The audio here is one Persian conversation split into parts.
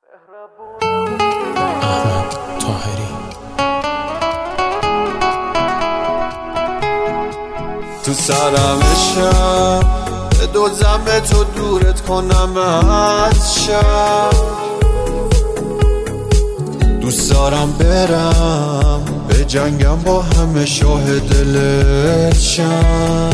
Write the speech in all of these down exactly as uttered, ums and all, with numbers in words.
احمد طاهری. تو سرم شب به دو زمه تو دورت کنم از شب، دوست دارم برم به جنگم با همه شاه دلت شم،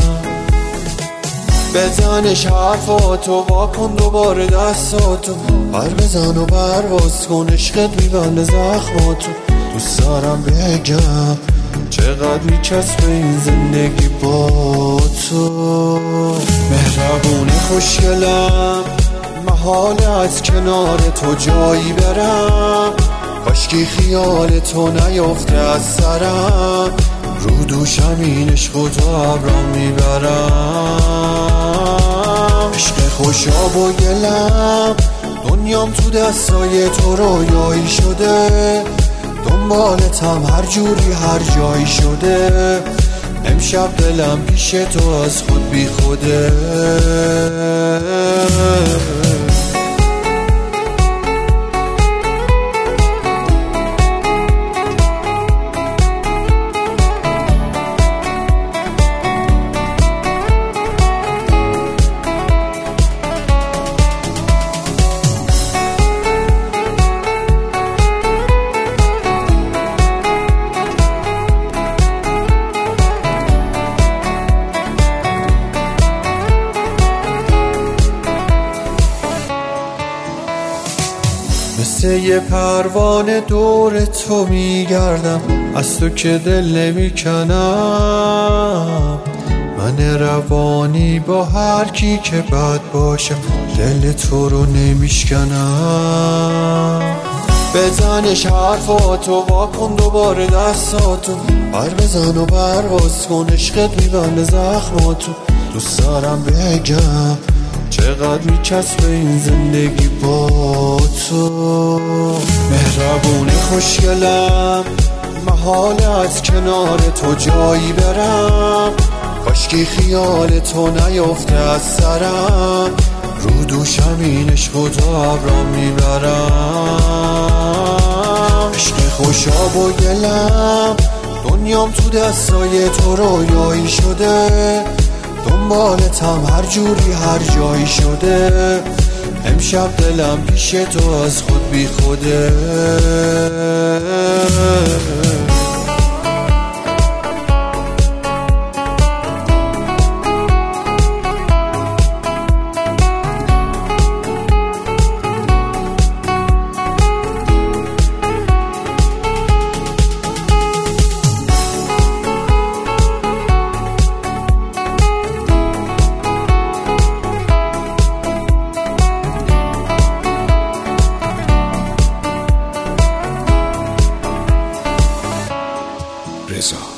بزنش حرفاتو واکن دوباره دستاتو، بر بزن و برواز کن عشقت میبنده زخماتو. دوست دارم بگم چقدر میچسبه این زندگی با تو، مهربونی خوشگلم، محاله از کنار تو جایی برم، کاشکی خیال تو نیافته از سرم، رو دوشم این عشق و تو ابرام میبرم. عشق خوشاب و گلم، دنیام تو دستای تو رویایی شده، دنبالتم هر جوری هر جایی شده، امشب دلم پیش تو از خود بی خوده. مثل یه پروانه دور تو میگردم، از تو که دل نمیکنم، من روانی با هر کی که بد باشم دل تو رو نمیشکنم، بزنش حرفاتو واکن دوباره دستاتو، بر بزن و برواز کن عشقت میبنده زخماتو. دوست دارم بگم چقدر میچسبه این زندگی با تو، مهربونی خوشگلم، محاله از کنار تو جایی برم، کاشکی خیال تو نیافته از سرم، رو دوشم این عشق و تو ابرام میبرم. عشق خوشاب و گلم، دنیام تو دستای تو رویایی شده، دنبالتم هر جوری هر جایی شده، امشب دلم پیش تو از خود بی خوده. رضا.